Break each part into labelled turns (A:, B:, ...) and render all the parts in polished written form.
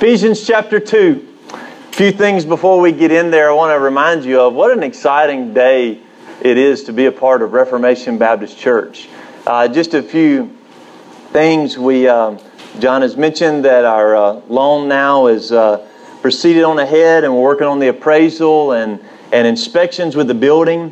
A: Ephesians chapter 2. A few things before we get in there I want to remind you of what an exciting day it is to be a part of Reformation Baptist Church. Just a few things. John has mentioned that our loan now is proceeded on ahead, and we're working on the appraisal and inspections with the building.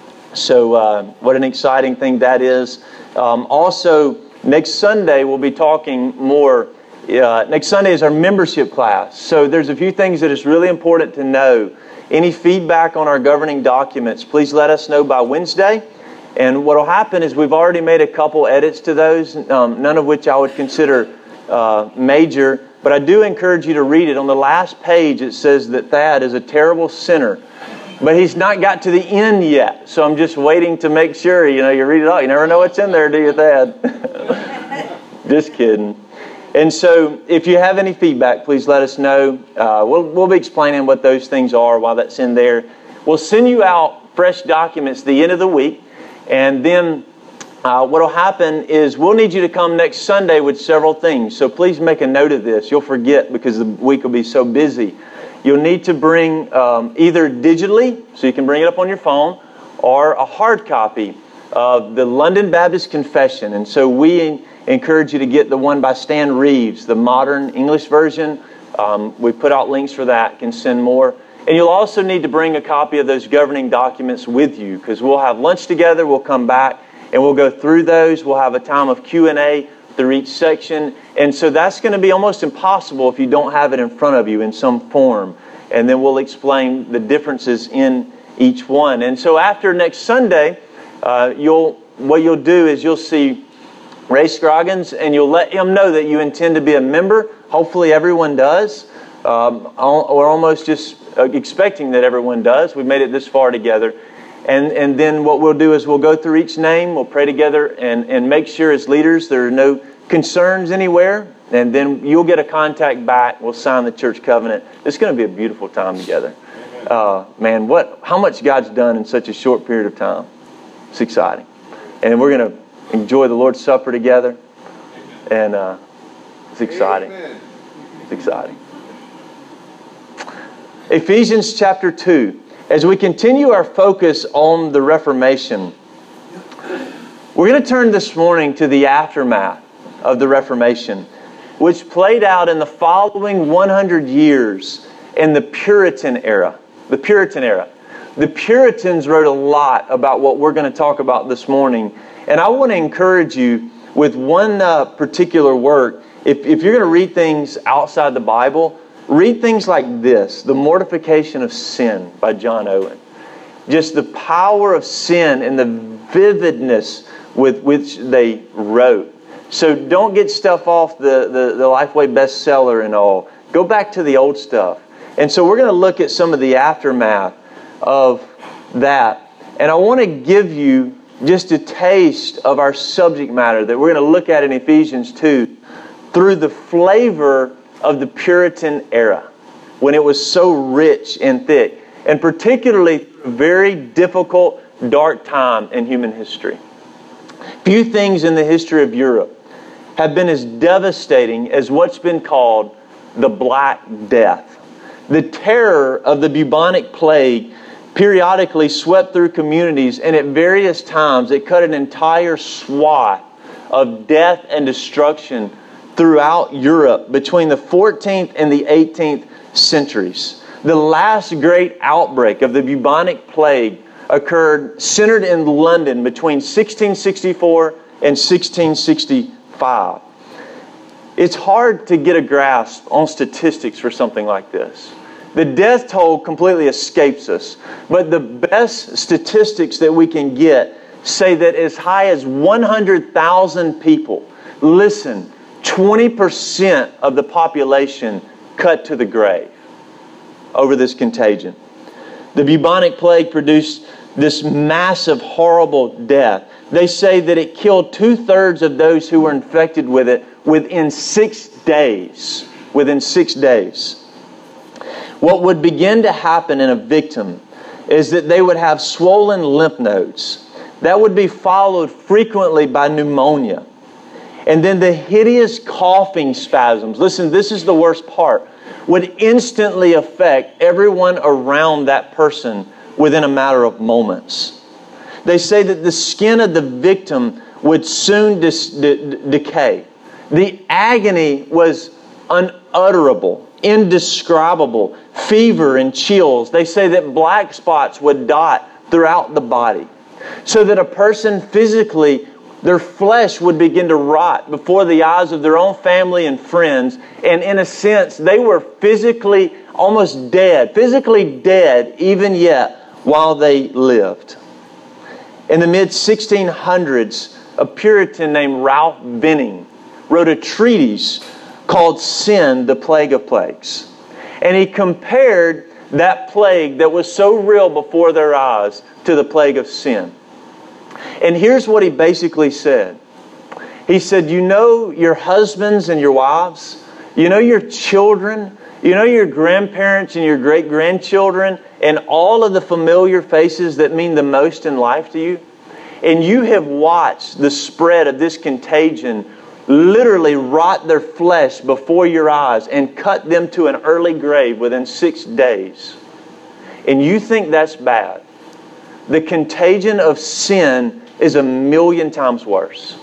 A: So what an exciting thing that is. Also, next Sunday we'll be talking more. Next Sunday is our membership class. So there's a few things that is really important to know. Any feedback on our governing documents, please let us know by Wednesday. And what will happen is we've already made a couple edits to those, none of which I would consider major. But I do encourage you to read it. On the last page it says that Thad is a terrible sinner. But he's not got to the end yet. So I'm just waiting to make sure, you read it all. You never know what's in there, do you, Thad? Just kidding. And so if you have any feedback, please let us know. We'll be explaining what those things are while that's in there. We'll send you out fresh documents at the end of the week. And then what will happen is we'll need you to come next Sunday with several things. So please make a note of this. You'll forget because the week will be so busy. You'll need to bring either digitally, so you can bring it up on your phone, or a hard copy of the London Baptist Confession. And so we encourage you to get the one by Stan Reeves, the modern English version. We put out links for that, can send more. And you'll also need to bring a copy of those governing documents with you, because we'll have lunch together, we'll come back, and we'll go through those. We'll have a time of Q&A through each section. And so that's going to be almost impossible if you don't have it in front of you in some form. And then we'll explain the differences in each one. And so after next Sunday, what you'll do is you'll see Ray Scroggins, and you'll let him know that you intend to be a member. Hopefully everyone does. We're almost just expecting that everyone does. We've made it this far together. And then what we'll do is we'll go through each name, we'll pray together, and make sure as leaders there are no concerns anywhere. And then you'll get a contact back. We'll sign the church covenant. It's going to be a beautiful time together. Man, how much God's done in such a short period of time. It's exciting. And we're going to enjoy the Lord's Supper together. And it's exciting. It's exciting. Ephesians chapter 2. As we continue our focus on the Reformation, we're going to turn this morning to the aftermath of the Reformation, which played out in the following 100 years in the Puritan era. The Puritan era. The Puritans wrote a lot about what we're going to talk about this morning. And I want to encourage you with one particular work. If you're going to read things outside the Bible, read things like this, The Mortification of Sin by John Owen. Just the power of sin and the vividness with which they wrote. So don't get stuff off the Lifeway bestseller and all. Go back to the old stuff. And so we're going to look at some of the aftermath of that. And I want to give you just a taste of our subject matter that we're going to look at in Ephesians 2 through the flavor of the Puritan era, when it was so rich and thick, and particularly a very difficult, dark time in human history. Few things in the history of Europe have been as devastating as what's been called the Black Death. The terror of the bubonic plague periodically swept through communities, and at various times it cut an entire swath of death and destruction throughout Europe between the 14th and the 18th centuries. The last great outbreak of the bubonic plague occurred centered in London between 1664 and 1665. It's hard to get a grasp on statistics for something like this. The death toll completely escapes us. But the best statistics that we can get say that as high as 100,000 people, listen, 20% of the population cut to the grave over this contagion. The bubonic plague produced this massive, horrible death. They say that it killed 2/3 of those who were infected with it within 6 days. Within 6 days. What would begin to happen in a victim is that they would have swollen lymph nodes. That would be followed frequently by pneumonia. And then the hideous coughing spasms, listen, this is the worst part, would instantly affect everyone around that person within a matter of moments. They say that the skin of the victim would soon decay. The agony was unutterable, indescribable, fever and chills. They say that black spots would dot throughout the body, so that a person physically, their flesh would begin to rot before the eyes of their own family and friends. And in a sense, they were physically almost dead, physically dead even yet while they lived. In the mid-1600s, a Puritan named Ralph Benning wrote a treatise called Sin, the Plague of Plagues. And he compared that plague that was so real before their eyes to the plague of sin. And here's what he basically said. He said, you know your husbands and your wives, you know your children, you know your grandparents and your great-grandchildren, and all of the familiar faces that mean the most in life to you. And you have watched the spread of this contagion literally rot their flesh before your eyes and cut them to an early grave within 6 days. And you think that's bad. The contagion of sin is 1,000,000 times worse.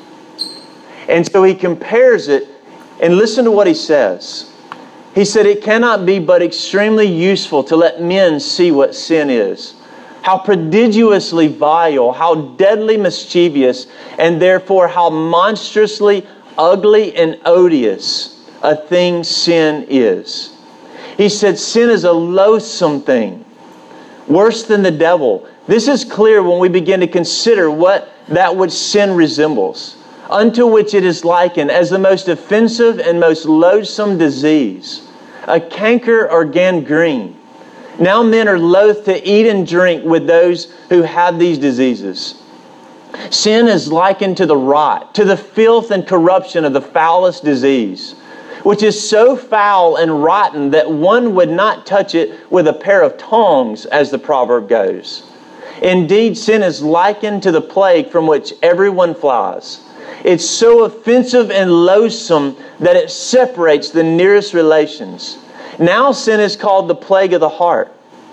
A: And so he compares it, and listen to what he says. He said, it cannot be but extremely useful to let men see what sin is. How prodigiously vile, how deadly mischievous, and therefore how monstrously ugly and odious a thing sin is. He said sin is a loathsome thing, worse than the devil. This is clear when we begin to consider what that which sin resembles, unto which it is likened as the most offensive and most loathsome disease, a canker or gangrene. Now men are loath to eat and drink with those who have these diseases. Sin is likened to the rot, to the filth and corruption of the foulest disease, which is so foul and rotten that one would not touch it with a pair of tongs, as the proverb goes. Indeed, sin is likened to the plague from which everyone flies. It's so offensive and loathsome that it separates the nearest relations. Now sin is called the plague of the heart,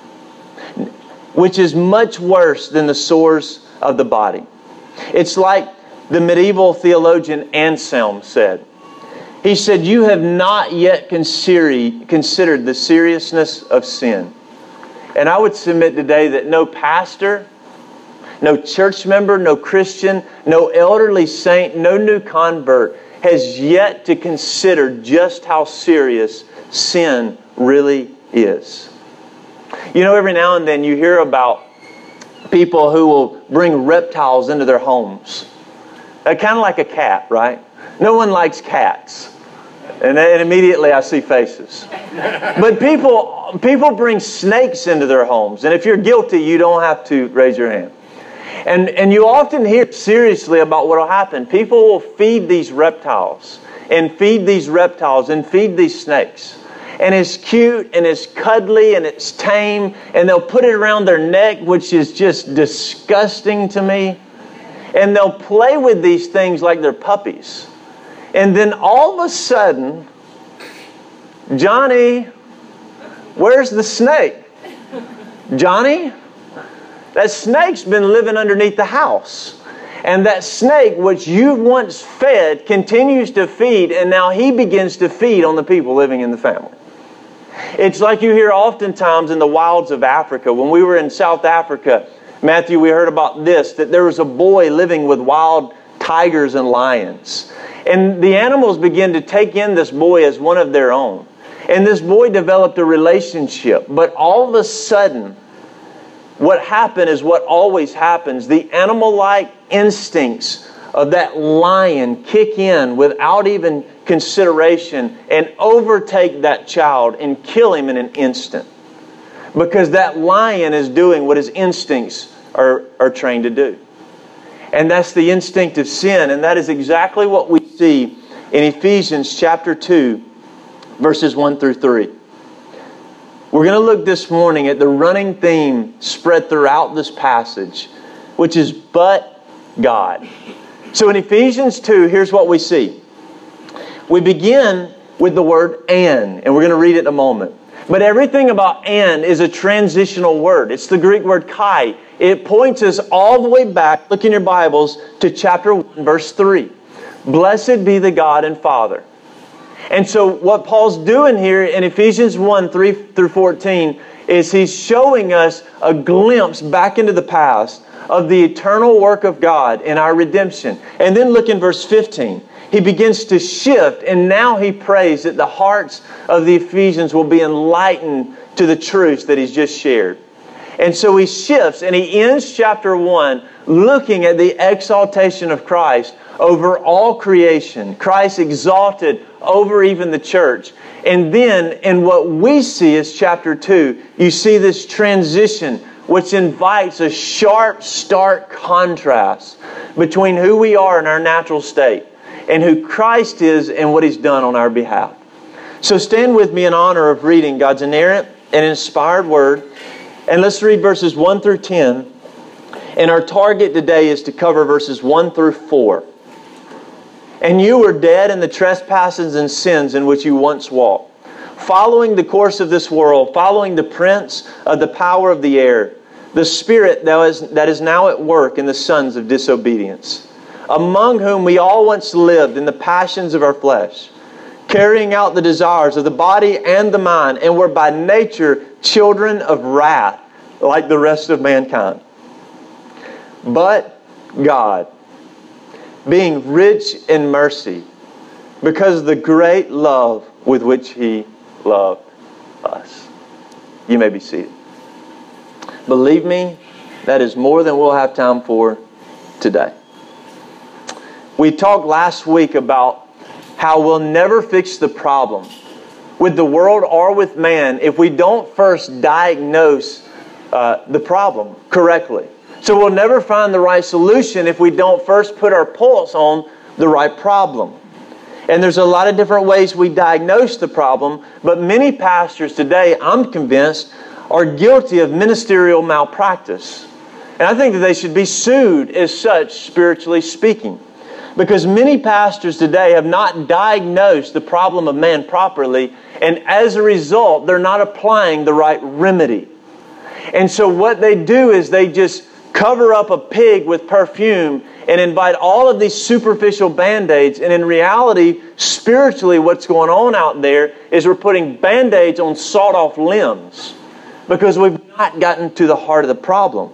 A: which is much worse than the sores of the body. It's like the medieval theologian Anselm said. He said, you have not yet considered the seriousness of sin. And I would submit today that no pastor, no church member, no Christian, no elderly saint, no new convert has yet to consider just how serious sin really is. You know, every now and then you hear about people who will bring reptiles into their homes. Kind of like a cat, right? No one likes cats. And immediately I see faces. But people bring snakes into their homes. And if you're guilty, you don't have to raise your hand. And you often hear seriously about what will happen. People will feed these reptiles and feed these reptiles and feed these snakes. And it's cute and it's cuddly and it's tame. And they'll put it around their neck, which is just disgusting to me. And they'll play with these things like they're puppies. And then all of a sudden, Johnny, where's the snake? Johnny, that snake's been living underneath the house. And that snake, which you once fed, continues to feed, and now he begins to feed on the people living in the family. It's like you hear oftentimes in the wilds of Africa. When we were in South Africa, Matthew, we heard about this, that there was a boy living with wild tigers and lions. And the animals began to take in this boy as one of their own. And this boy developed a relationship. But all of a sudden, what happened is what always happens. The animal-like instincts of that lion kick in without even consideration and overtake that child and kill him in an instant. Because that lion is doing what his instincts are trained to do. And that's the instinct of sin. And that is exactly what we see in Ephesians chapter 2, verses 1 through 3. We're going to look this morning at the running theme spread throughout this passage, which is but God. So in Ephesians 2, here's what we see. We begin with the word and we're going to read it in a moment. But everything about and is a transitional word. It's the Greek word kai. It points us all the way back, look in your Bibles, to chapter 1, verse 3. Blessed be the God and Father. And so what Paul's doing here in Ephesians 1, 3 through 14, is he's showing us a glimpse back into the past of the eternal work of God in our redemption. And then look in verse 15. He begins to shift, and now he prays that the hearts of the Ephesians will be enlightened to the truths that he's just shared. And so he shifts, and he ends chapter 1 looking at the exaltation of Christ over all creation. Christ exalted over even the church. And then in what we see as chapter 2, you see this transition which invites a sharp, stark contrast between who we are in our natural state and who Christ is and what He's done on our behalf. So stand with me in honor of reading God's inerrant and inspired Word. And let's read verses 1 through 10. And our target today is to cover verses 1 through 4. And you were dead in the trespasses and sins in which you once walked, following the course of this world, following the prince of the power of the air, the spirit that is now at work in the sons of disobedience, among whom we all once lived in the passions of our flesh, carrying out the desires of the body and the mind, and were by nature children of wrath, like the rest of mankind. But God, being rich in mercy, because of the great love with which He loved us. You may be seated. Believe me, that is more than we'll have time for today. We talked last week about how we'll never fix the problem with the world or with man if we don't first diagnose the problem correctly. So we'll never find the right solution if we don't first put our pulse on the right problem. And there's a lot of different ways we diagnose the problem, but many pastors today, I'm convinced, are guilty of ministerial malpractice. And I think that they should be sued as such, spiritually speaking. Because many pastors today have not diagnosed the problem of man properly, and as a result, they're not applying the right remedy. And so what they do is they just cover up a pig with perfume and invite all of these superficial band-aids. And in reality, spiritually, what's going on out there is we're putting band-aids on sawed-off limbs because we've not gotten to the heart of the problem.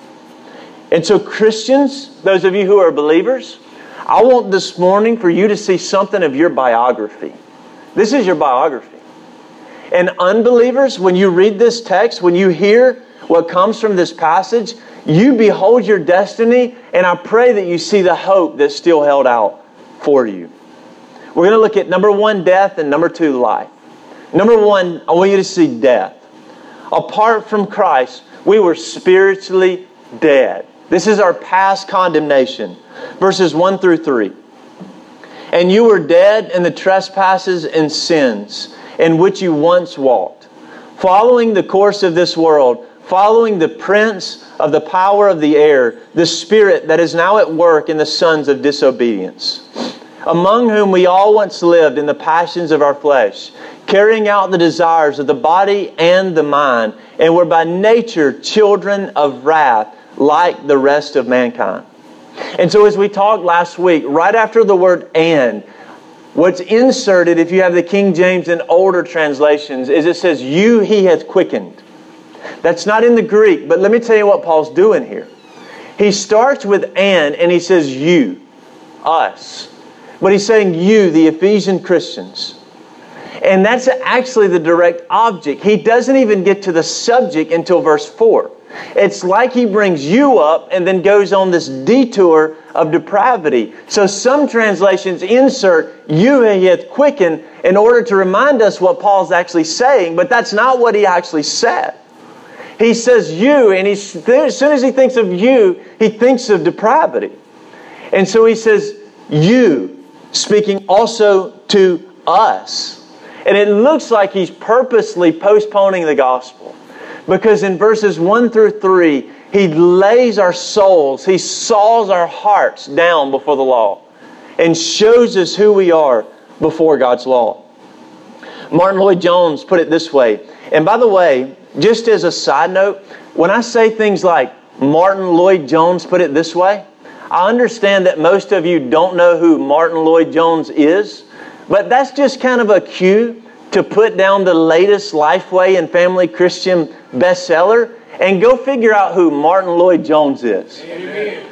A: And so Christians, those of you who are believers, I want this morning for you to see something of your biography. This is your biography. And unbelievers, when you read this text, when you hear what comes from this passage, you behold your destiny, and I pray that you see the hope that's still held out for you. We're going to look at number 1, death, and number 2, life. Number 1, I want you to see death. Apart from Christ, we were spiritually dead. This is our past condemnation. Verses 1 through 3. And you were dead in the trespasses and sins in which you once walked, following the course of this world, following the prince of the power of the air, the spirit that is now at work in the sons of disobedience, among whom we all once lived in the passions of our flesh, carrying out the desires of the body and the mind, and were by nature children of wrath, like the rest of mankind. And so as we talked last week, right after the word and, what's inserted, if you have the King James and older translations, is it says, you He hath quickened. That's not in the Greek, but let me tell you what Paul's doing here. He starts with and he says you, us. But he's saying you, the Ephesian Christians. And that's actually the direct object. He doesn't even get to the subject until verse 4. It's like he brings you up and then goes on this detour of depravity. So some translations insert you He hath quickened in order to remind us what Paul's actually saying, but that's not what he actually said. He says you, and as soon as he thinks of you, he thinks of depravity. And so he says you, speaking also to us. And it looks like he's purposely postponing the gospel. Because in verses 1 through 3, He lays our souls, He saws our hearts down before the law and shows us who we are before God's law. Martin Lloyd-Jones put it this way. And by the way, just as a side note, when I say things like Martin Lloyd-Jones put it this way, I understand that most of you don't know who Martin Lloyd-Jones is, but that's just kind of a cue to put down the latest Lifeway and Family Christian bestseller and go figure out who Martin Lloyd-Jones is. Amen.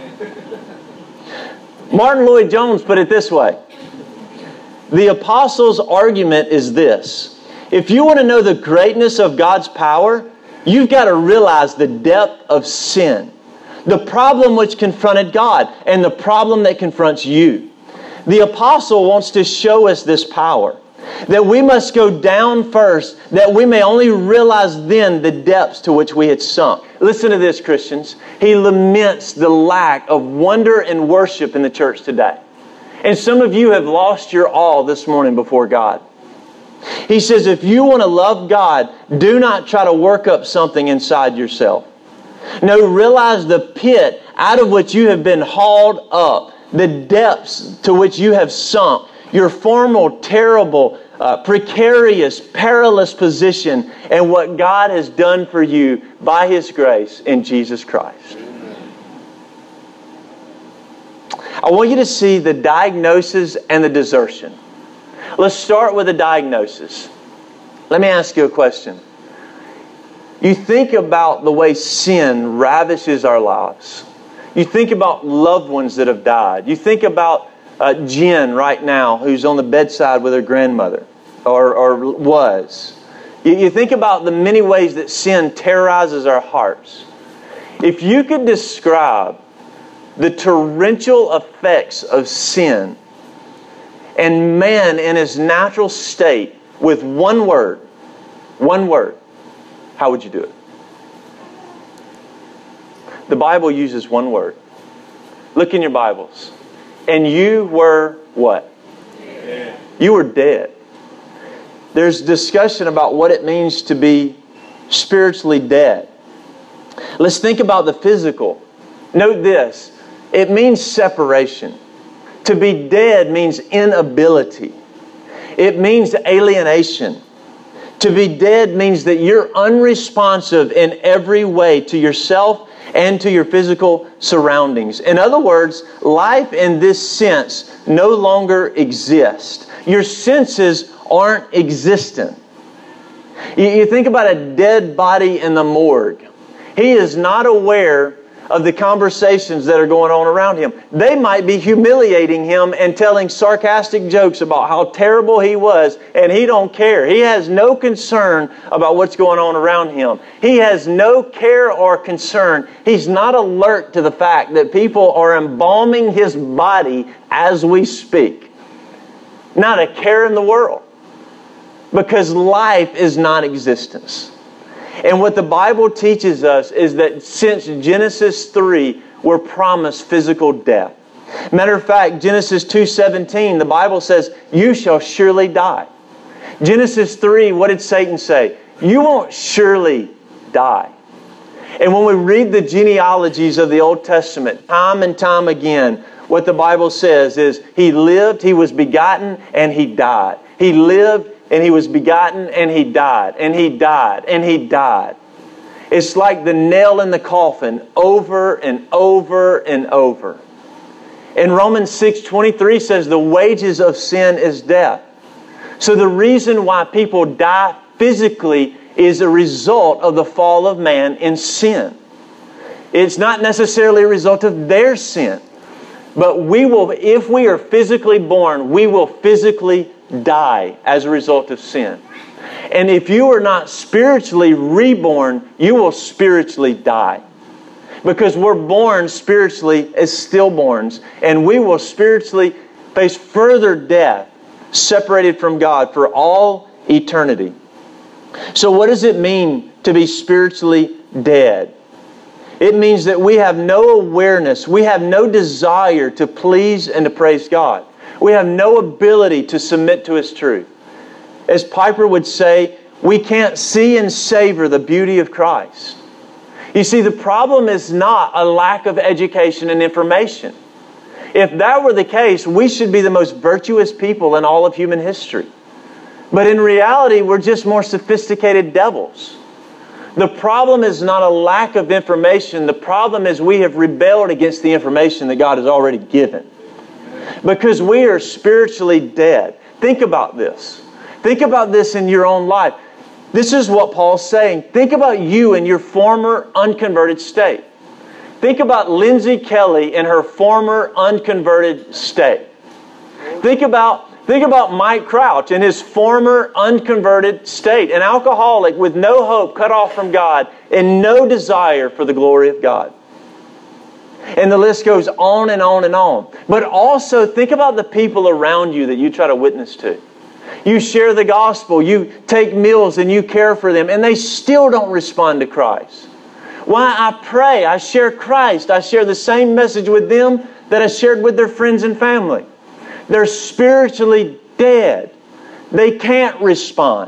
A: Martin Lloyd-Jones put it this way. The apostles' argument is this. If you want to know the greatness of God's power, you've got to realize the depth of sin, the problem which confronted God, and the problem that confronts you. The apostle wants to show us this power, that we must go down first, that we may only realize then the depths to which we had sunk. Listen to this, Christians. He laments the lack of wonder and worship in the church today. And some of you have lost your all this morning before God. He says, if you want to love God, do not try to work up something inside yourself. No, realize the pit out of which you have been hauled up, the depths to which you have sunk, your former terrible, precarious, perilous position, and what God has done for you by His grace in Jesus Christ. I want you to see the diagnosis and the desertion. Let's start with the diagnosis. Let me ask you a question. You think about the way sin ravishes our lives. You think about loved ones that have died. You think about Jen right now, who's on the bedside with her grandmother, or was. You think about the many ways that sin terrorizes our hearts. If you could describe the torrential effects of sin and man in his natural state with one word, how would you do it? The Bible uses one word. Look in your Bibles. And you were what? Dead. You were dead. There's discussion about what it means to be spiritually dead. Let's think about the physical. Note this. It means separation. To be dead means inability. It means alienation. To be dead means that you're unresponsive in every way to yourself and to your physical surroundings. In other words, life in this sense no longer exists. Your senses aren't existent. You think about a dead body in the morgue. He is not aware of the conversations that are going on around him. They might be humiliating him and telling sarcastic jokes about how terrible he was, and he don't care. He has no concern about what's going on around him. He has no care or concern. He's not alert to the fact that people are embalming his body as we speak. Not a care in the world. Because life is non-existence. And what the Bible teaches us is that since Genesis 3, we're promised physical death. Matter of fact, Genesis 2:17, the Bible says, you shall surely die. Genesis 3, what did Satan say? You won't surely die. And when we read the genealogies of the Old Testament, time and time again, what the Bible says is, he lived, he was begotten, and he died. He lived, and he was begotten, and he died, and he died, and he died. It's like the nail in the coffin over and over and over. And Romans 6:23 says the wages of sin is death. So the reason why people die physically is a result of the fall of man in sin. It's not necessarily a result of their sin. But we will, if we are physically born, we will physically die as a result of sin. And if you are not spiritually reborn, you will spiritually die. Because we're born spiritually as stillborns, and we will spiritually face further death, separated from God for all eternity. So what does it mean to be spiritually dead? It means that we have no awareness, we have no desire to please and to praise God. We have no ability to submit to His truth. As Piper would say, we can't see and savor the beauty of Christ. You see, the problem is not a lack of education and information. If that were the case, we should be the most virtuous people in all of human history. But in reality, we're just more sophisticated devils. The problem is not a lack of information. The problem is we have rebelled against the information that God has already given. Because we are spiritually dead. Think about this. Think about this in your own life. This is what Paul's saying. Think about you in your former unconverted state. Think about Lindsay Kelly in her former unconverted state. Think about Mike Crouch in his former unconverted state. An alcoholic with no hope, cut off from God, and no desire for the glory of God. And the list goes on and on and on. But also think about the people around you that you try to witness to. You share the gospel, you take meals and you care for them, and they still don't respond to Christ. Why? I pray, I share Christ, I share the same message with them that I shared with their friends and family. They're spiritually dead. They can't respond.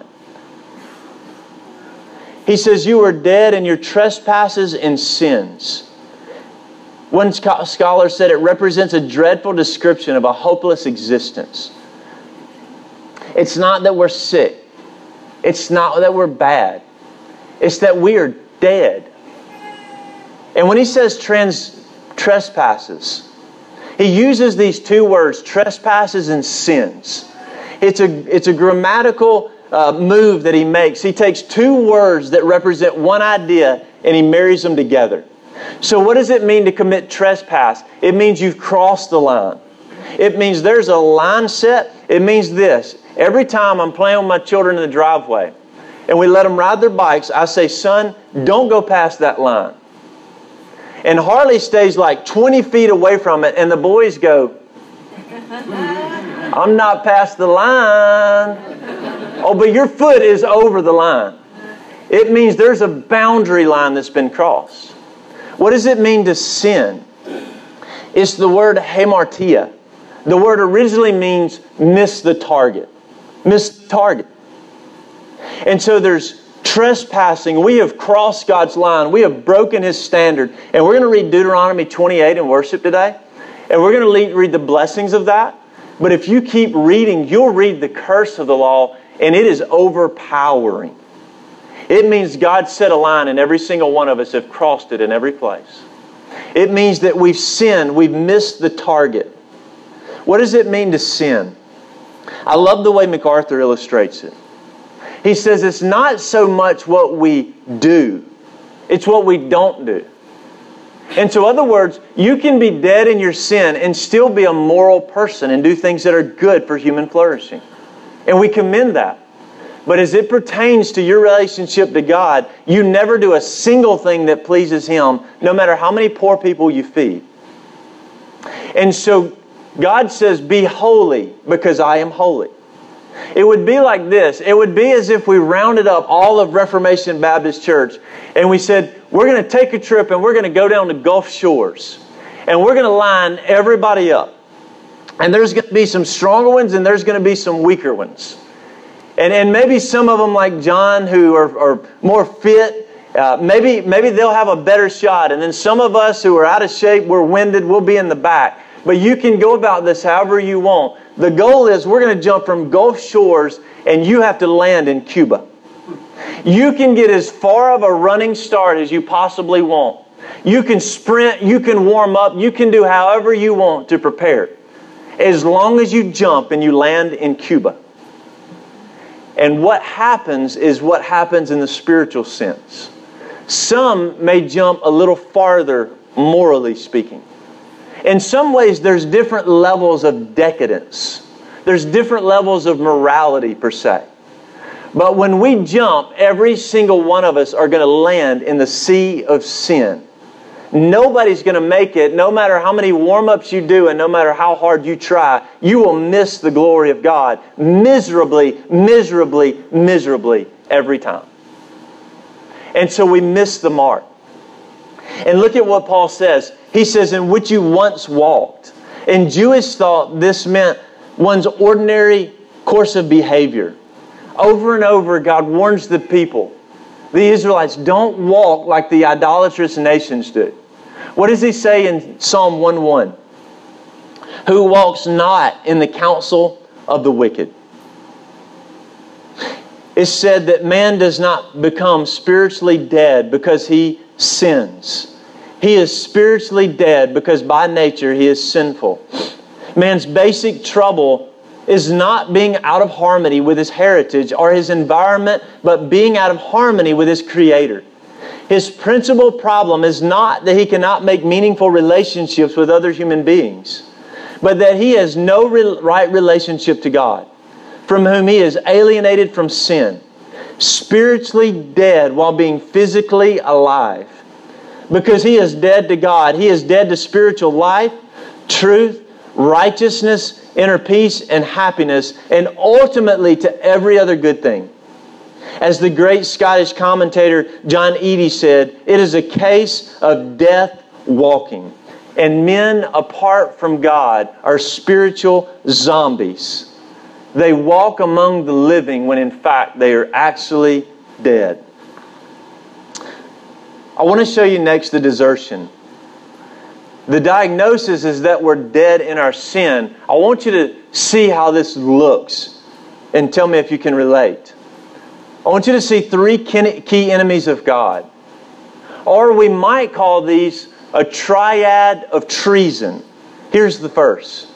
A: He says, you are dead in your trespasses and sins. One scholar said it represents a dreadful description of a hopeless existence. It's not that we're sick. It's not that we're bad. It's that we are dead. And when he says trespasses, he uses these two words, trespasses and sins. It's a grammatical move that he makes. He takes two words that represent one idea and he marries them together. So what does it mean to commit trespass? It means you've crossed the line. It means there's a line set. It means this. Every time I'm playing with my children in the driveway and we let them ride their bikes, I say, son, don't go past that line. And Harley stays like 20 feet away from it and the boys go, I'm not past the line. Oh, but your foot is over the line. It means there's a boundary line that's been crossed. What does it mean to sin? It's the word hamartia. The word originally means miss the target. Miss the target. And so there's trespassing. We have crossed God's line. We have broken His standard. And we're going to read Deuteronomy 28 in worship today. And we're going to read the blessings of that. But if you keep reading, you'll read the curse of the law, and it is overpowering. It means God set a line and every single one of us have crossed it in every place. It means that we've sinned. We've missed the target. What does it mean to sin? I love the way MacArthur illustrates it. He says it's not so much what we do. It's what we don't do. And so, in other words, you can be dead in your sin and still be a moral person and do things that are good for human flourishing. And we commend that. But as it pertains to your relationship to God, you never do a single thing that pleases Him, no matter how many poor people you feed. And so God says, be holy because I am holy. It would be like this. It would be as if we rounded up all of Reformation Baptist Church and we said, we're going to take a trip and we're going to go down to Gulf Shores and we're going to line everybody up. And there's going to be some stronger ones and there's going to be some weaker ones. And maybe some of them like John who are more fit, maybe they'll have a better shot. And then some of us who are out of shape, we're winded, we'll be in the back. But you can go about this however you want. The goal is we're going to jump from Gulf Shores and you have to land in Cuba. You can get as far of a running start as you possibly want. You can sprint, you can warm up, you can do however you want to prepare. As long as you jump and you land in Cuba. And what happens is what happens in the spiritual sense. Some may jump a little farther, morally speaking. In some ways, there's different levels of decadence. There's different levels of morality, per se. But when we jump, every single one of us are going to land in the sea of sin. Nobody's going to make it, no matter how many warm-ups you do and no matter how hard you try, you will miss the glory of God miserably, miserably, miserably every time. And so we miss the mark. And look at what Paul says. He says, in which you once walked. In Jewish thought, this meant one's ordinary course of behavior. Over and over, God warns the people. The Israelites don't walk like the idolatrous nations do. What does he say in Psalm 1:1? Who walks not in the counsel of the wicked. It's said that man does not become spiritually dead because he sins. He is spiritually dead because by nature he is sinful. Man's basic trouble is not being out of harmony with his heritage or his environment, but being out of harmony with his Creator. His principal problem is not that he cannot make meaningful relationships with other human beings, but that he has no right relationship to God, from whom he is alienated from sin, spiritually dead while being physically alive. Because he is dead to God, he is dead to spiritual life, truth, righteousness, inner peace, and happiness, and ultimately to every other good thing. As the great Scottish commentator John Eadie said, it is a case of death walking. And men apart from God are spiritual zombies. They walk among the living when in fact they are actually dead. I want to show you next the desertion. The diagnosis is that we're dead in our sin. I want you to see how this looks and tell me if you can relate. I want you to see three key enemies of God. Or we might call these a triad of treason. Here's the first.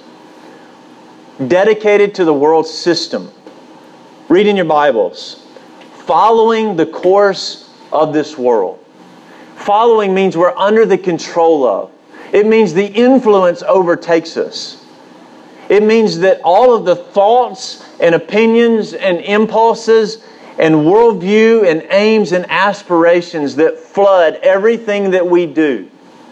A: Dedicated to the world system. Read in your Bibles. Following the course of this world. Following means we're under the control of. It means the influence overtakes us. It means that all of the thoughts and opinions and impulses and worldview and aims and aspirations that flood everything that we do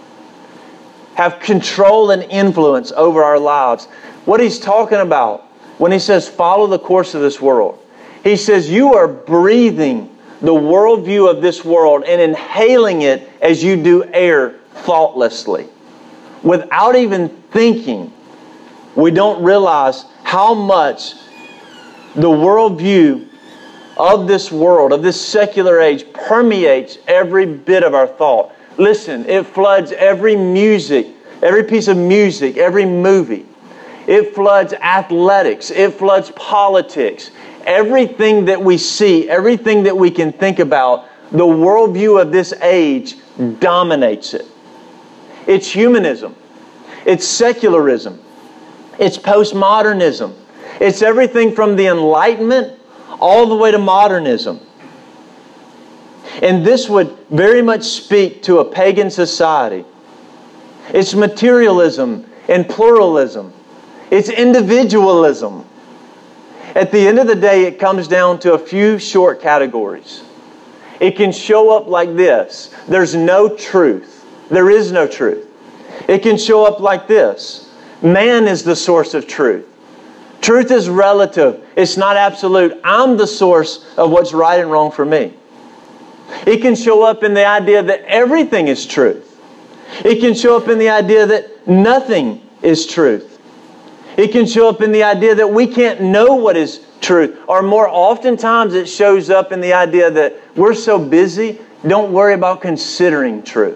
A: have control and influence over our lives. What he's talking about when he says follow the course of this world, he says you are breathing the worldview of this world and inhaling it as you do air thoughtlessly. Without even thinking, we don't realize how much the worldview of this world, of this secular age, permeates every bit of our thought. Listen, it floods every music, every piece of music, every movie. It floods athletics. It floods politics. Everything that we see, everything that we can think about, the worldview of this age dominates it. It's humanism. It's secularism. It's postmodernism. It's everything from the Enlightenment all the way to modernism. And this would very much speak to a pagan society. It's materialism and pluralism. It's individualism. At the end of the day, it comes down to a few short categories. It can show up like this. There's no truth. There is no truth. It can show up like this. Man is the source of truth. Truth is relative. It's not absolute. I'm the source of what's right and wrong for me. It can show up in the idea that everything is truth. It can show up in the idea that nothing is truth. It can show up in the idea that we can't know what is truth. Or more oftentimes it shows up in the idea that we're so busy, don't worry about considering truth.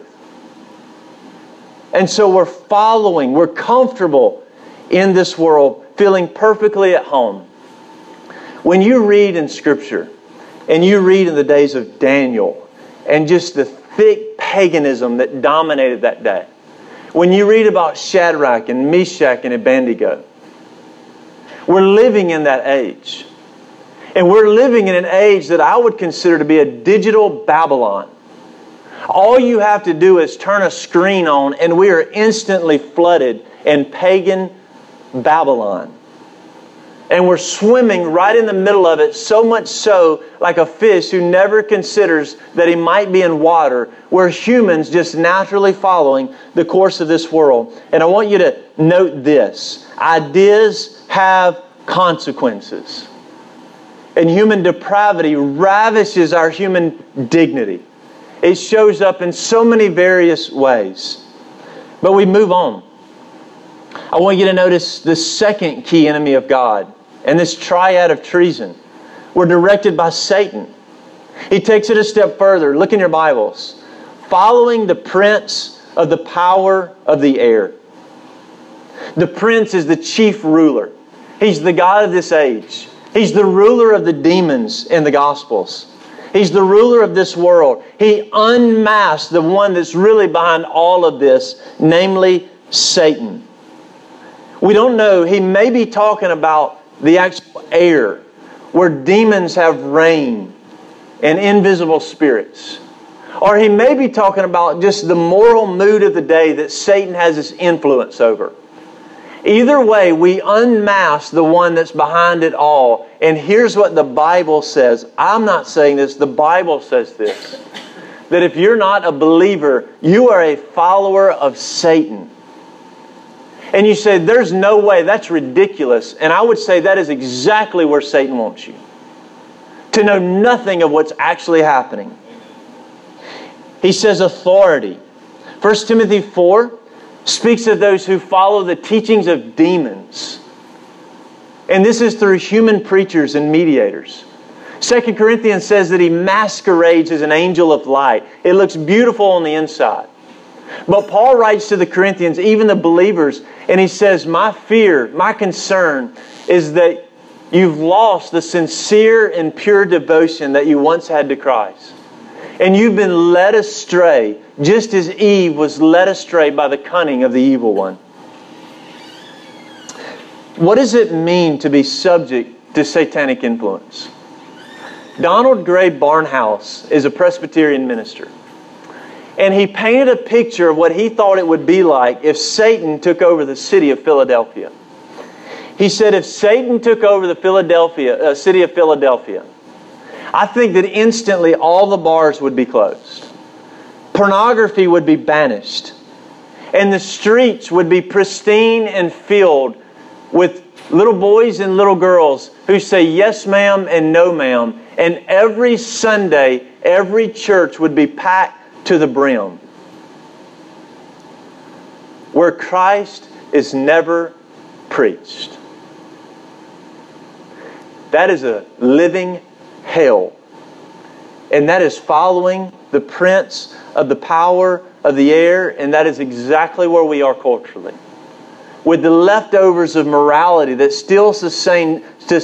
A: And so we're comfortable in this world, feeling perfectly at home. When you read in Scripture, and you read in the days of Daniel, and just the thick paganism that dominated that day, when you read about Shadrach and Meshach and Abednego, we're living in that age. And we're living in an age that I would consider to be a digital Babylon. All you have to do is turn a screen on and we are instantly flooded in pagan Babylon. And we're swimming right in the middle of it, so much so like a fish who never considers that he might be in water. We're humans just naturally following the course of this world. And I want you to note this. Ideas have consequences. And human depravity ravishes our human dignity. It shows up in so many various ways. But we move on. I want you to notice the second key enemy of God and this triad of treason. We're directed by Satan. He takes it a step further. Look in your Bibles. Following the prince of the power of the air. The prince is the chief ruler. He's the god of this age. He's the ruler of the demons in the Gospels. He's the ruler of this world. He unmasked the one that's really behind all of this, namely Satan. We don't know. He may be talking about the actual air where demons have reign and invisible spirits. Or he may be talking about just the moral mood of the day that Satan has this influence over. Either way, we unmask the one that's behind it all. And here's what the Bible says. I'm not saying this. The Bible says this. That if you're not a believer, you are a follower of Satan. And you say, there's no way. That's ridiculous. And I would say that is exactly where Satan wants you. To know nothing of what's actually happening. He says authority. 1 Timothy 4 speaks of those who follow the teachings of demons. And this is through human preachers and mediators. 2 Corinthians says that he masquerades as an angel of light. It looks beautiful on the inside. But Paul writes to the Corinthians, even the believers, and he says, my fear, my concern is that you've lost the sincere and pure devotion that you once had to Christ. And you've been led astray, just as Eve was led astray by the cunning of the evil one. What does it mean to be subject to satanic influence? Donald Gray Barnhouse is a Presbyterian minister. And he painted a picture of what he thought it would be like if Satan took over the city of Philadelphia. He said if Satan took over the city of Philadelphia, I think that instantly all the bars would be closed. Pornography would be banished. And the streets would be pristine and filled with little boys and little girls who say yes ma'am and no ma'am. And every Sunday, every church would be packed to the brim. Where Christ is never preached. That is a living hell. And that is following the prince of the power of the air, and that is exactly where we are culturally. With the leftovers of morality that still sustain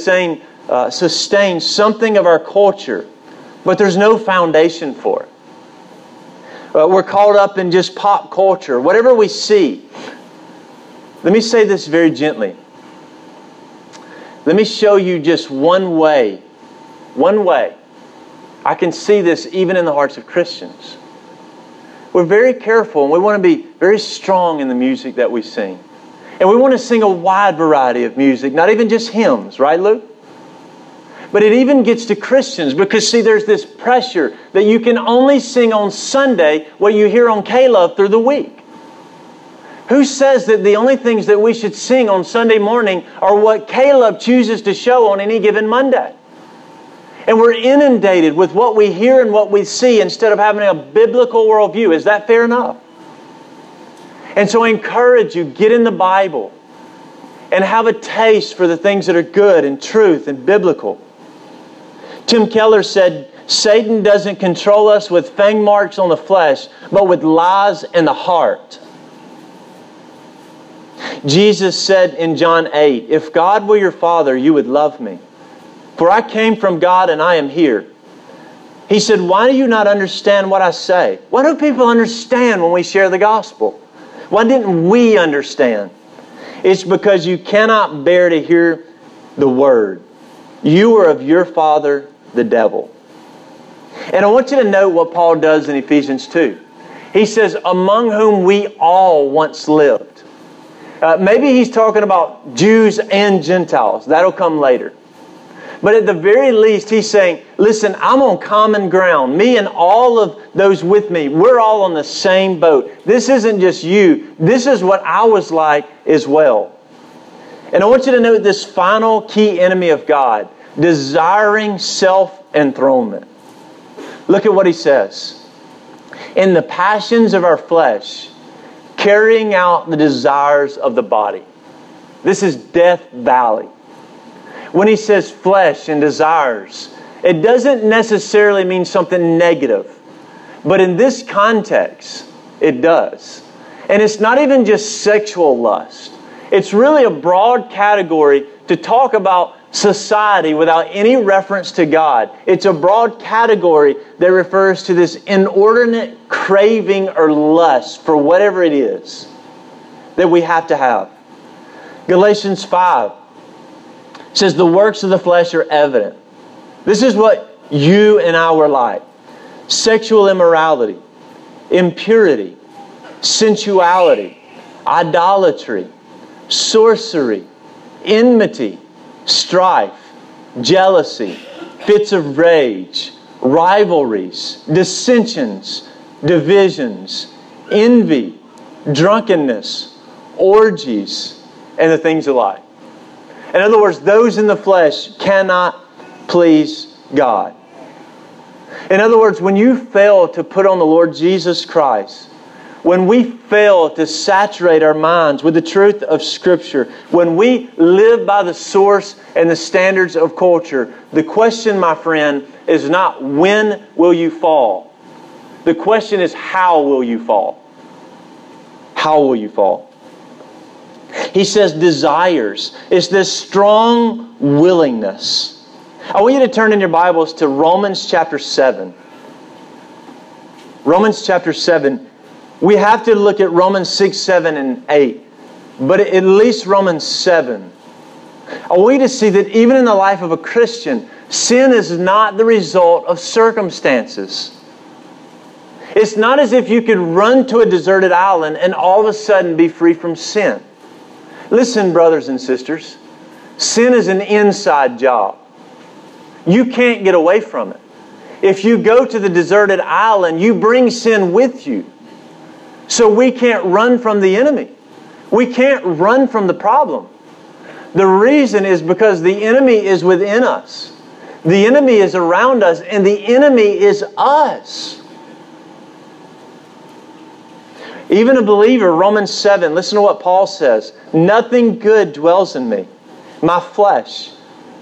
A: something of our culture, but there's no foundation for it. We're caught up in just pop culture, whatever we see. Let me say this very gently. Let me show you just one way. One way. I can see this even in the hearts of Christians. We're very careful and we want to be very strong in the music that we sing. And we want to sing a wide variety of music, not even just hymns, right, Luke? But it even gets to Christians because, see, there's this pressure that you can only sing on Sunday what you hear on K-Love through the week. Who says that the only things that we should sing on Sunday morning are what K-Love chooses to show on any given Monday? And we're inundated with what we hear and what we see instead of having a biblical worldview. Is that fair enough? And so I encourage you, get in the Bible and have a taste for the things that are good and truth and biblical. Tim Keller said, Satan doesn't control us with fang marks on the flesh, but with lies in the heart. Jesus said in John 8, if God were your Father, you would love me. For I came from God and I am here. He said, why do you not understand what I say? Why don't people understand when we share the gospel? Why didn't we understand? It's because you cannot bear to hear the word. You are of your father, the devil. And I want you to note what Paul does in Ephesians 2. He says, among whom we all once lived. Maybe he's talking about Jews and Gentiles. That'll come later. But at the very least, he's saying, listen, I'm on common ground. Me and all of those with me, we're all on the same boat. This isn't just you. This is what I was like as well. And I want you to note this final key enemy of God, desiring self-enthronement. Look at what he says. In the passions of our flesh, carrying out the desires of the body. This is Death Valley. When he says flesh and desires, It doesn't necessarily mean something negative. But in this context, it does. And it's not even just sexual lust. It's really a broad category to talk about society without any reference to God. It's a broad category that refers to this inordinate craving or lust for whatever it is that we have to have. Galatians 5 says the works of the flesh are evident. This is what you and I were like. Sexual immorality, impurity, sensuality, idolatry, sorcery, enmity, strife, jealousy, fits of rage, rivalries, dissensions, divisions, envy, drunkenness, orgies, and the things alike. In other words, those in the flesh cannot please God. In other words, when you fail to put on the Lord Jesus Christ, when we fail to saturate our minds with the truth of Scripture, when we live by the source and the standards of culture, the question, my friend, is not when will you fall? The question is how will you fall? How will you fall? He says desires. It's this strong willingness. I want you to turn in your Bibles to Romans chapter 7. Romans chapter 7. We have to look at Romans 6, 7, and 8. But at least Romans 7. I want you to see that even in the life of a Christian, sin is not the result of circumstances. It's not as if you could run to a deserted island and all of a sudden be free from sin. Listen, brothers and sisters. Sin is an inside job. You can't get away from it. If you go to the deserted island, you bring sin with you. So we can't run from the enemy. We can't run from the problem. The reason is because the enemy is within us. The enemy is around us, and the enemy is us. Even a believer, Romans 7, listen to what Paul says. Nothing good dwells in me, my flesh.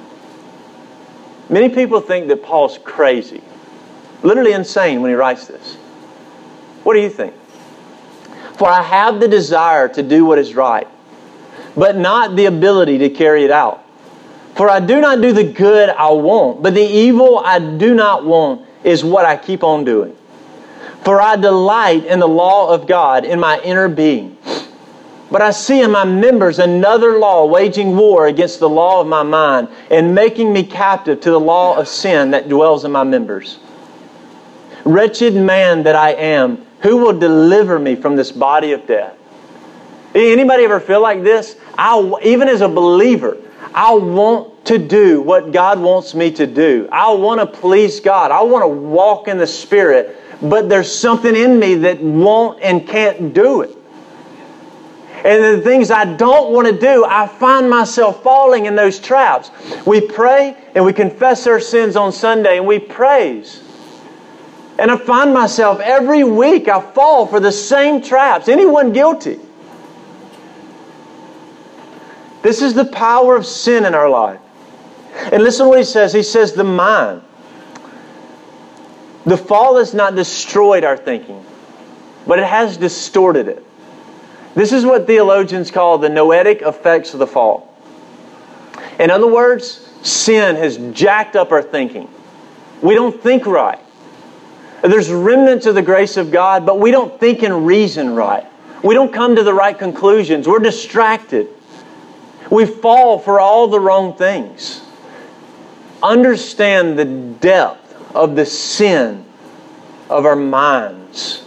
A: Many people think that Paul's crazy. Literally insane when he writes this. What do you think? For I have the desire to do what is right, but not the ability to carry it out. For I do not do the good I want, but the evil I do not want is what I keep on doing. For I delight in the law of God in my inner being. But I see in my members another law waging war against the law of my mind and making me captive to the law of sin that dwells in my members. Wretched man that I am, who will deliver me from this body of death? Anybody ever feel like this? Even as a believer, I want to do what God wants me to do. I want to please God. I want to walk in the Spirit. But there's something in me that won't and can't do it. And the things I don't want to do, I find myself falling in those traps. We pray and we confess our sins on Sunday and we praise. And I find myself every week I fall for the same traps. Anyone guilty? This is the power of sin in our life. And listen to what he says. He says the mind. The fall has not destroyed our thinking, but it has distorted it. This is what theologians call the noetic effects of the fall. In other words, sin has jacked up our thinking. We don't think right. There's remnants of the grace of God, but we don't think and reason right. We don't come to the right conclusions. We're distracted. We fall for all the wrong things. Understand the depth of the sin of our minds.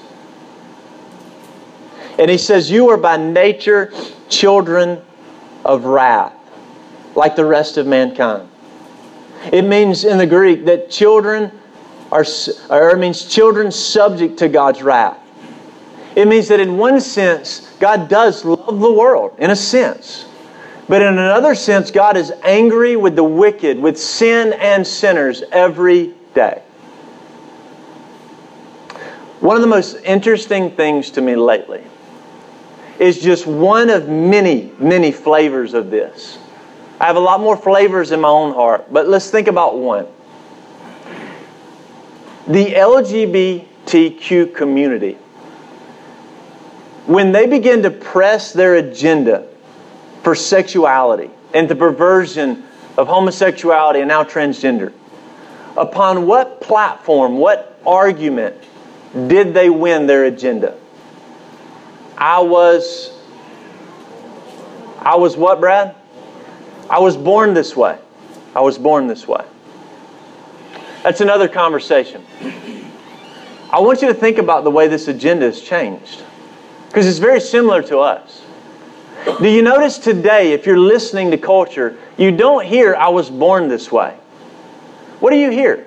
A: And he says, you are by nature children of wrath, like the rest of mankind. It means in the Greek that children children subject to God's wrath. It means that in one sense, God does love the world, in a sense. But in another sense, God is angry with the wicked, with sin and sinners every day. One of the most interesting things to me lately is just one of many, many flavors of this. I have a lot more flavors in my own heart, but let's think about one. the LGBTQ community, when they begin to press their agenda for sexuality and the perversion of homosexuality and now transgender, upon what platform, what argument did they win their agenda? I was what, Brad? I was born this way. I was born this way. That's another conversation. I want you to think about the way this agenda has changed, because it's very similar to us. Do you notice today, if you're listening to culture, you don't hear, I was born this way. What do you hear?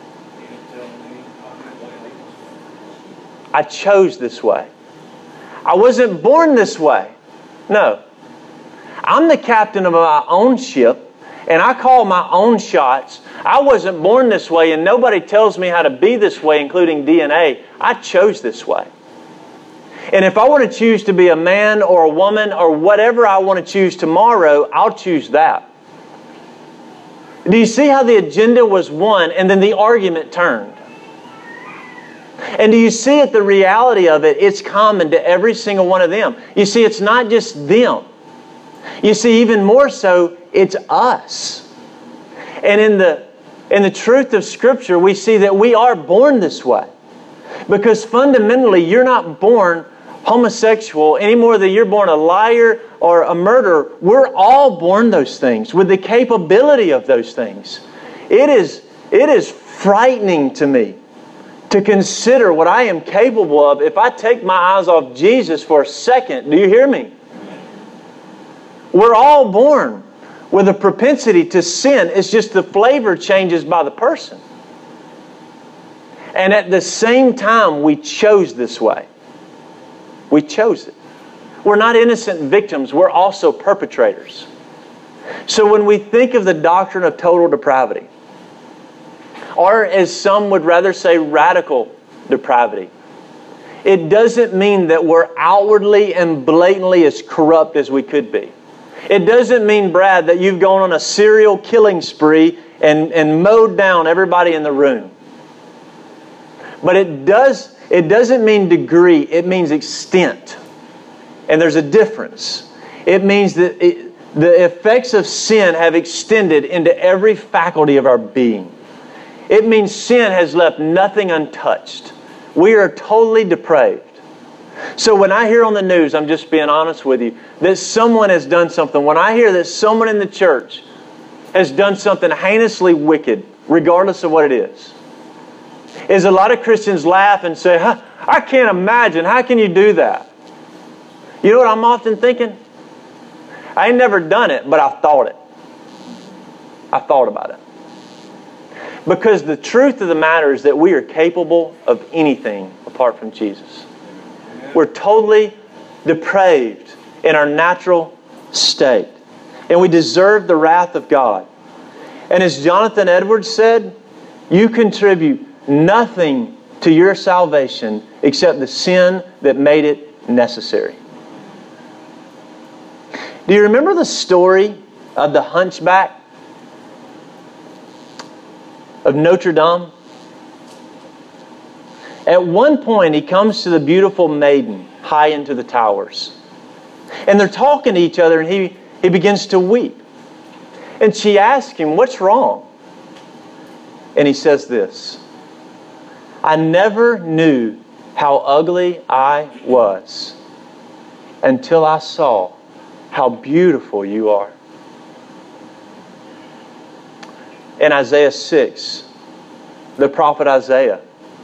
A: I chose this way. I wasn't born this way. No. I'm the captain of my own ship, and I call my own shots. I wasn't born this way, and nobody tells me how to be this way, including DNA. I chose this way. And if I want to choose to be a man or a woman or whatever I want to choose tomorrow, I'll choose that. Do you see how the agenda was won and then the argument turned? And do you see it, the reality of it, it's common to every single one of them. You see, it's not just them. You see, even more so, it's us. And in the truth of Scripture, we see that we are born this way. Because fundamentally, you're not born homosexual any more than you're born a liar or a murderer. We're all born those things with the capability of those things. It is frightening to me to consider what I am capable of if I take my eyes off Jesus for a second. Do you hear me? We're all born with a propensity to sin. It's just the flavor changes by the person. And at the same time, we chose this way. We chose it. We're not innocent victims. We're also perpetrators. So when we think of the doctrine of total depravity, or as some would rather say, radical depravity, it doesn't mean that we're outwardly and blatantly as corrupt as we could be. It doesn't mean, Brad, that you've gone on a serial killing spree and mowed down everybody in the room. But it doesn't mean degree, it means extent. And there's a difference. It means that the effects of sin have extended into every faculty of our being. It means sin has left nothing untouched. We are totally depraved. So when I hear on the news, I'm just being honest with you, that someone has done something, when I hear that someone in the church has done something heinously wicked, regardless of what it is a lot of Christians laugh and say, I can't imagine, how can you do that? You know what I'm often thinking? I ain't never done it, but I've thought it. I thought about it. Because the truth of the matter is that we are capable of anything apart from Jesus. We're totally depraved in our natural state. And we deserve the wrath of God. And as Jonathan Edwards said, you contribute nothing to your salvation except the sin that made it necessary. Do you remember the story of the hunchback of Notre Dame? At one point, he comes to the beautiful maiden high into the towers. And they're talking to each other, and he begins to weep. And she asks him, what's wrong? And he says this, I never knew how ugly I was until I saw how beautiful you are. In Isaiah 6, the prophet Isaiah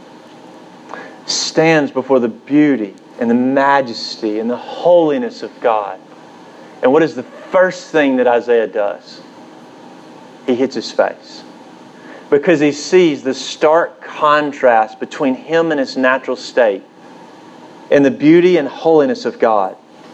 A: stands before the beauty and the majesty and the holiness of God. And what is the first thing that Isaiah does? He hits his face. Because he sees the stark contrast between him and his natural state and the beauty and holiness of God.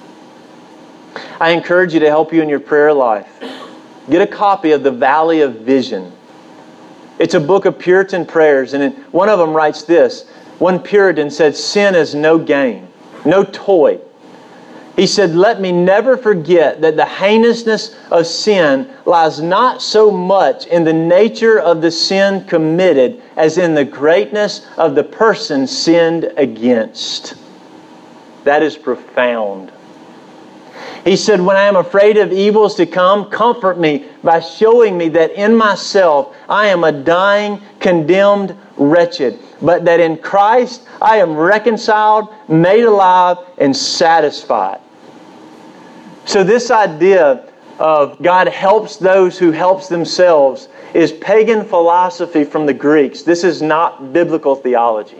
A: I encourage you to help you in your prayer life. Get a copy of The Valley of Vision. It's a book of Puritan prayers, and one of them writes this. One Puritan said, sin is no game, no toy. He said, let me never forget that the heinousness of sin lies not so much in the nature of the sin committed as in the greatness of the person sinned against. That is profound. He said, when I am afraid of evils to come, comfort me by showing me that in myself I am a dying, condemned wretched, but that in Christ I am reconciled, made alive, and satisfied. So this idea of God helps those who helps themselves is pagan philosophy from the Greeks. This is not biblical theology.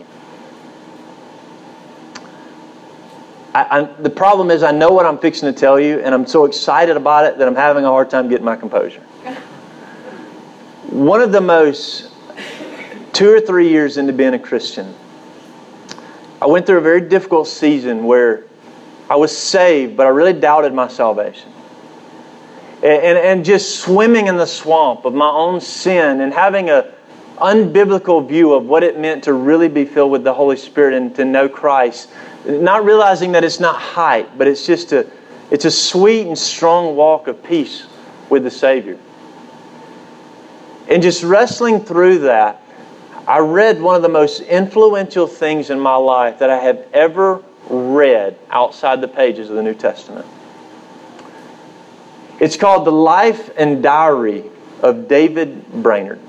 A: The problem is I know what I'm fixing to tell you, and I'm so excited about it that I'm having a hard time getting my composure. One of the most 2 or 3 years into being a Christian, I went through a very difficult season where I was saved, but I really doubted my salvation. And just swimming in the swamp of my own sin and having an unbiblical view of what it meant to really be filled with the Holy Spirit and to know Christ. Not realizing that it's not height, but it's a sweet and strong walk of peace with the Savior. And just wrestling through that, I read one of the most influential things in my life that I have ever read outside the pages of the New Testament. It's called The Life and Diary of David Brainerd.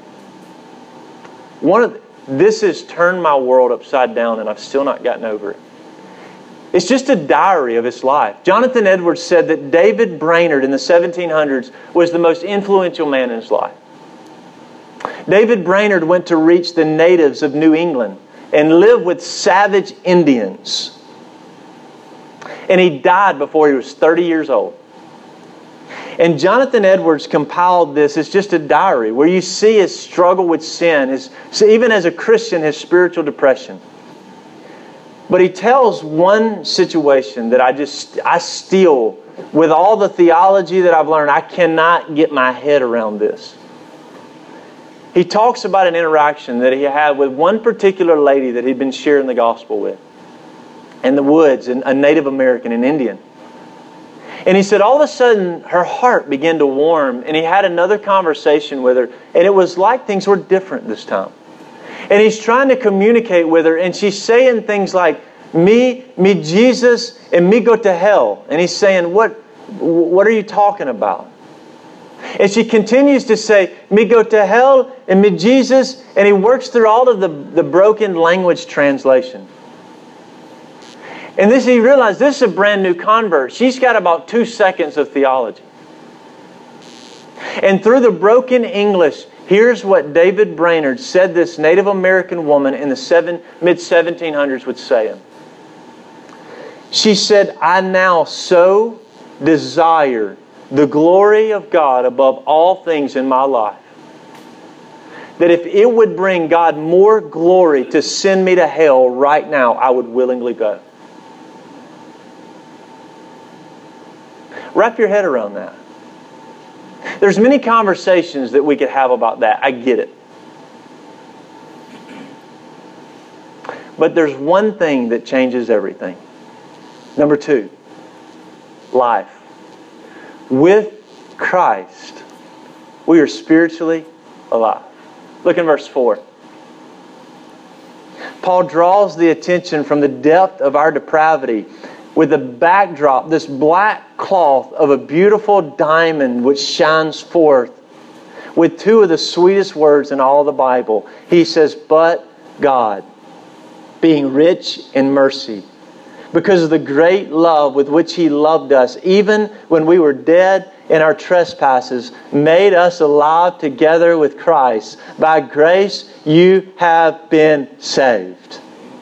A: This has turned my world upside down, and I've still not gotten over it. It's just a diary of his life. Jonathan Edwards said that David Brainerd in the 1700s was the most influential man in his life. David Brainerd went to reach the natives of New England and live with savage Indians. And he died before he was 30 years old. And Jonathan Edwards compiled this as just a diary where you see his struggle with sin, even as a Christian, his spiritual depression. But he tells one situation that I still, with all the theology that I've learned, I cannot get my head around this. He talks about an interaction that he had with one particular lady that he'd been sharing the gospel with in the woods, a Native American, an Indian. And he said all of a sudden her heart began to warm, and he had another conversation with her, and it was like things were different this time. And he's trying to communicate with her, and she's saying things like, me Jesus, and me go to hell. And he's saying, what are you talking about? And she continues to say, me go to hell, and me Jesus, and he works through all of the broken language translation. And he realized this is a brand new convert. She's got about 2 seconds of theology. And through the broken English, here's what David Brainerd said this Native American woman in the mid-1700s would say. She said, I now so desire the glory of God above all things in my life, that if it would bring God more glory to send me to hell right now, I would willingly go. Wrap your head around that. There's many conversations that we could have about that. I get it. But there's one thing that changes everything. Number 2, life. With Christ, we are spiritually alive. Look in verse 4. Paul draws the attention from the depth of our depravity with the backdrop, this black cloth of a beautiful diamond which shines forth with 2 of the sweetest words in all the Bible. He says, but God, being rich in mercy, because of the great love with which He loved us, even when we were dead in our trespasses, made us alive together with Christ. By grace you have been saved.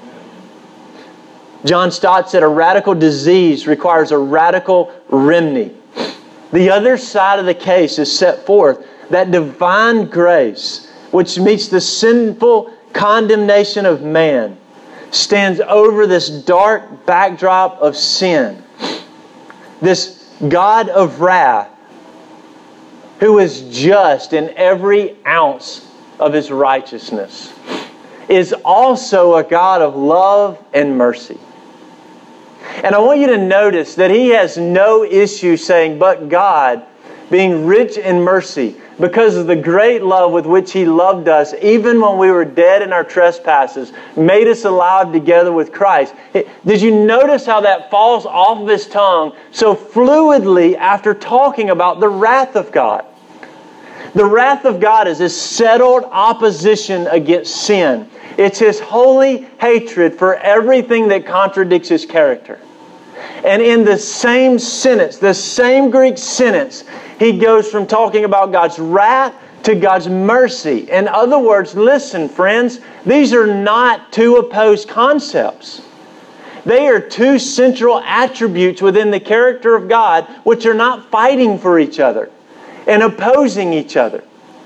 A: John Stott said a radical disease requires a radical remedy. The other side of the case is set forth, that divine grace, which meets the sinful condemnation of man, stands over this dark backdrop of sin. This God of wrath, who is just in every ounce of His righteousness, is also a God of love and mercy. And I want you to notice that he has no issue saying, but God, being rich in mercy, because of the great love with which He loved us, even when we were dead in our trespasses, made us alive together with Christ. Did you notice how that falls off of His tongue so fluidly after talking about the wrath of God? The wrath of God is His settled opposition against sin. It's His holy hatred for everything that contradicts His character. And in the same sentence, the same Greek sentence, he goes from talking about God's wrath to God's mercy. In other words, listen, friends, these are not two opposed concepts. They are two central attributes within the character of God which are not fighting for each other and opposing each other.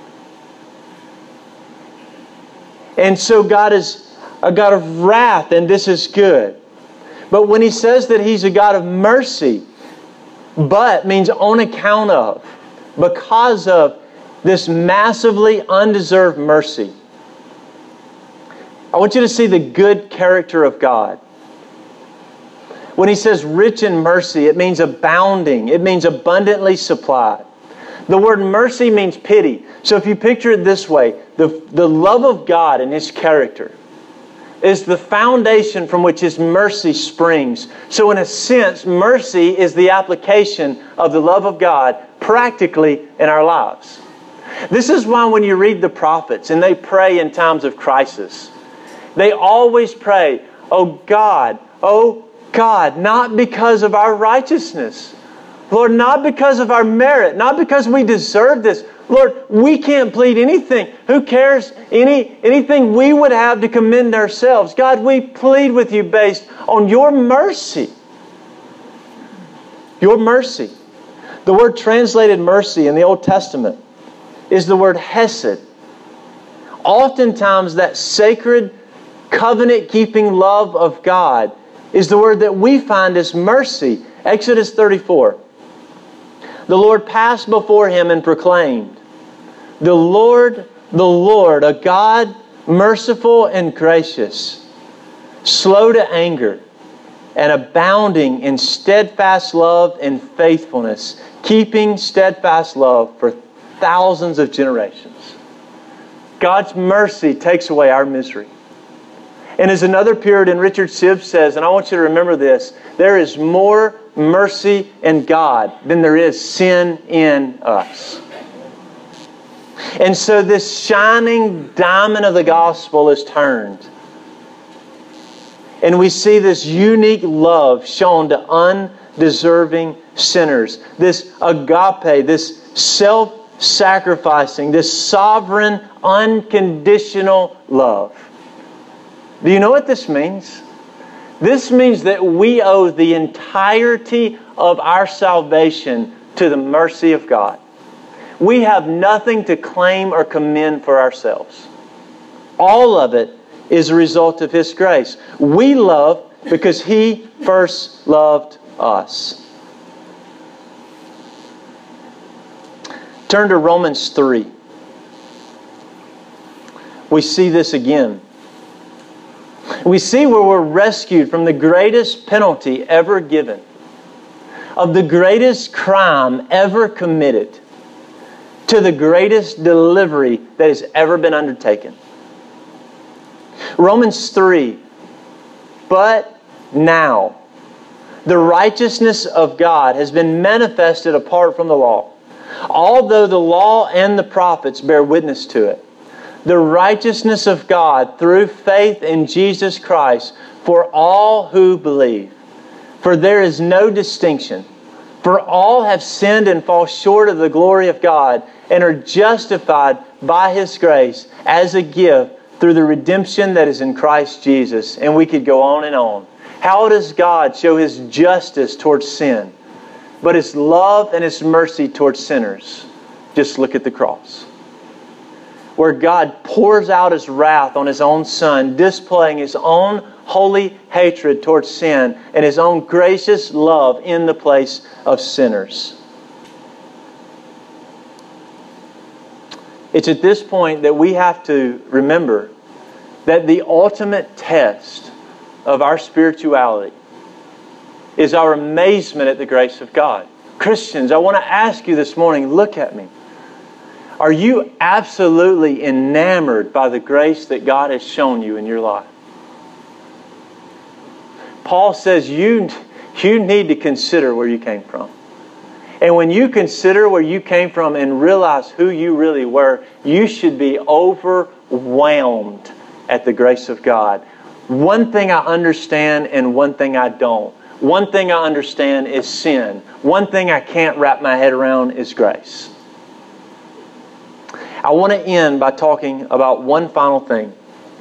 A: And so God is a God of wrath, and this is good. But when He says that He's a God of mercy, but means on account of, because of this massively undeserved mercy. I want you to see the good character of God. When He says rich in mercy, it means abounding. It means abundantly supplied. The word mercy means pity. So if you picture it this way, the love of God and His character is the foundation from which His mercy springs. So in a sense, mercy is the application of the love of God practically in our lives. This is why when you read the prophets and they pray in times of crisis, they always pray, oh God, not because of our righteousness. Lord, not because of our merit, not because we deserve this. Lord, we can't plead anything. Who cares anything we would have to commend ourselves? God, we plead with You based on Your mercy. Your mercy. The word translated mercy in the Old Testament is the word hesed. Oftentimes that sacred covenant-keeping love of God is the word that we find as mercy. Exodus 34. The Lord passed before him and proclaimed, the Lord, a God merciful and gracious, slow to anger, and abounding in steadfast love and faithfulness, keeping steadfast love for thousands of generations. God's mercy takes away our misery. And as another Puritan, Richard Sibbes, says, and I want you to remember this, there is more mercy in God than there is sin in us. And so this shining diamond of the gospel is turned. And we see this unique love shown to undeserving sinners. This agape, this self-sacrificing, this sovereign, unconditional love. Do you know what this means? This means that we owe the entirety of our salvation to the mercy of God. We have nothing to claim or commend for ourselves. All of it is a result of His grace. We love because He first loved us. Turn to Romans 3. We see this again. We see where we're rescued from the greatest penalty ever given, of the greatest crime ever committed, to the greatest delivery that has ever been undertaken. Romans 3, but now the righteousness of God has been manifested apart from the law, although the law and the prophets bear witness to it. The righteousness of God through faith in Jesus Christ for all who believe. For there is no distinction. For all have sinned and fall short of the glory of God and are justified by His grace as a gift through the redemption that is in Christ Jesus. And we could go on and on. How does God show His justice towards sin, but His love and His mercy towards sinners? Just look at the cross, where God pours out His wrath on His own Son, displaying His own holy hatred towards sin and His own gracious love in the place of sinners. It's at this point that we have to remember that the ultimate test of our spirituality is our amazement at the grace of God. Christians, I want to ask you this morning, look at me. Are you absolutely enamored by the grace that God has shown you in your life? Paul says you need to consider where you came from. And when you consider where you came from and realize who you really were, you should be overwhelmed at the grace of God. One thing I understand and one thing I don't. One thing I understand is sin. One thing I can't wrap my head around is grace. I want to end by talking about one final thing.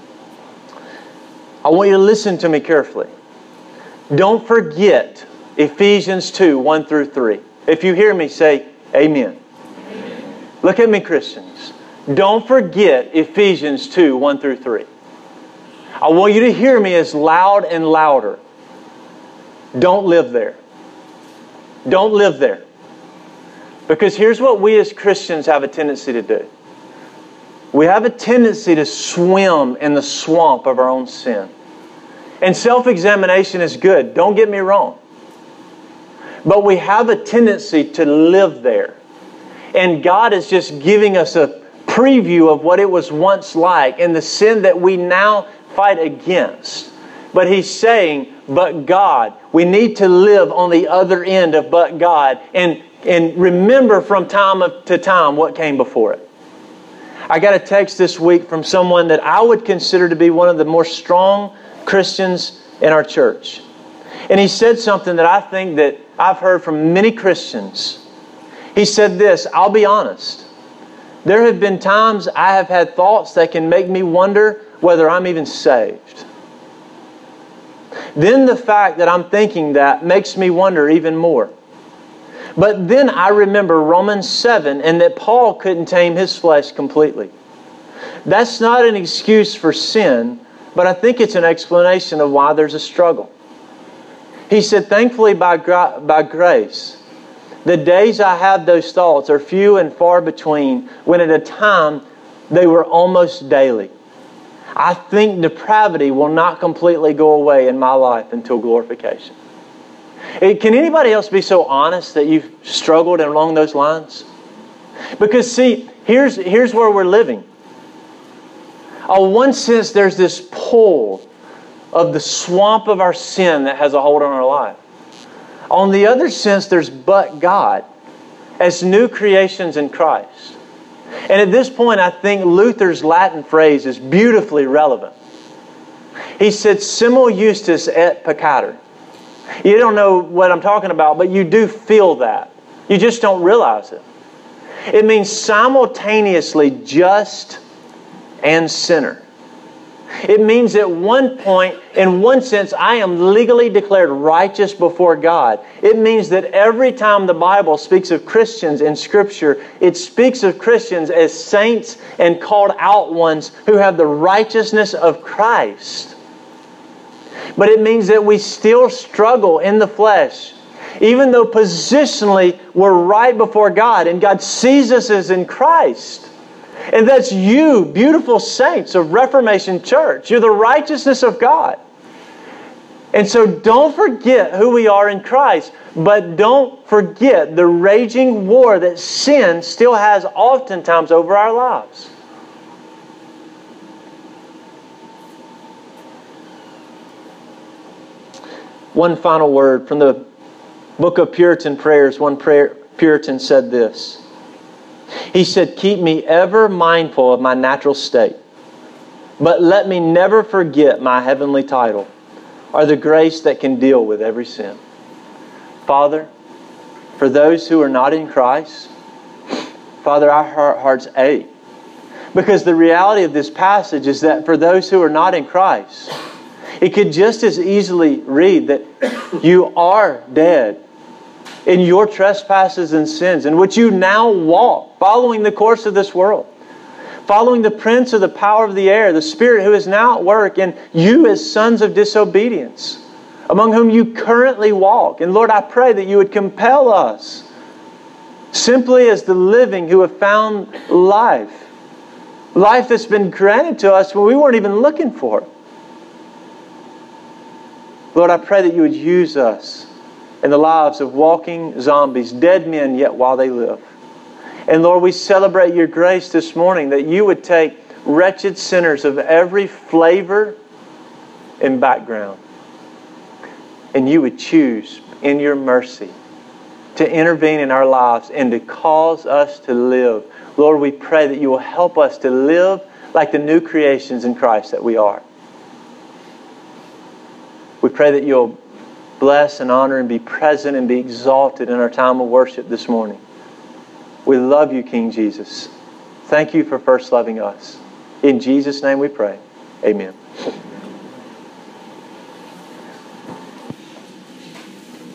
A: I want you to listen to me carefully. Don't forget Ephesians 2, 1 through 3. If you hear me, say amen. Amen. Look at me, Christians. Don't forget Ephesians 2, 1 through 3. I want you to hear me as loud and louder. Don't live there. Don't live there. Because here's what we as Christians have a tendency to do. We have a tendency to swim in the swamp of our own sin. And self-examination is good. Don't get me wrong. But we have a tendency to live there. And God is just giving us a preview of what it was once like and the sin that we now fight against. But He's saying, but God. We need to live on the other end of but God and remember from time to time what came before it. I got a text this week from someone that I would consider to be one of the more strong Christians in our church. And he said something that I think that I've heard from many Christians. He said this, I'll be honest. There have been times I have had thoughts that can make me wonder whether I'm even saved. Then the fact that I'm thinking that makes me wonder even more. But then I remember Romans 7 and that Paul couldn't tame his flesh completely. That's not an excuse for sin, but I think it's an explanation of why there's a struggle. He said, thankfully by grace, the days I have those thoughts are few and far between, when at a time they were almost daily. I think depravity will not completely go away in my life until glorification. Can anybody else be so honest that you've struggled along those lines? Because see, here's where we're living. On one sense, there's this pull of the swamp of our sin that has a hold on our life. On the other sense, there's but God as new creations in Christ. And at this point, I think Luther's Latin phrase is beautifully relevant. He said, simul justus et peccator. You don't know what I'm talking about, but you do feel that. You just don't realize it. It means simultaneously just and sinner. It means at one point, in one sense, I am legally declared righteous before God. It means that every time the Bible speaks of Christians in Scripture, it speaks of Christians as saints and called out ones who have the righteousness of Christ. But it means that we still struggle in the flesh. Even though positionally we're right before God and God sees us as in Christ. And that's you, beautiful saints of Reformation Church. You're the righteousness of God. And so don't forget who we are in Christ. But don't forget the raging war that sin still has oftentimes over our lives. One final word from the book of Puritan prayers. One Puritan said this. He said, keep me ever mindful of my natural state, but let me never forget my heavenly title, or the grace that can deal with every sin. Father, for those who are not in Christ, Father, our hearts ache. Because the reality of this passage is that for those who are not in Christ, it could just as easily read that you are dead in your trespasses and sins, in which you now walk, following the course of this world, following the prince of the power of the air, the spirit who is now at work, and you as sons of disobedience, among whom you currently walk. And Lord, I pray that you would compel us, simply as the living who have found life that's been granted to us when we weren't even looking for it. Lord, I pray that you would use us and the lives of walking zombies, dead men yet while they live. And Lord, we celebrate your grace this morning that you would take wretched sinners of every flavor and background, and you would choose in your mercy to intervene in our lives and to cause us to live. Lord, we pray that you will help us to live like the new creations in Christ that we are. We pray that you'll bless and honor and be present and be exalted in our time of worship this morning. We love you, King Jesus. Thank you for first loving us. In Jesus' name we pray. Amen.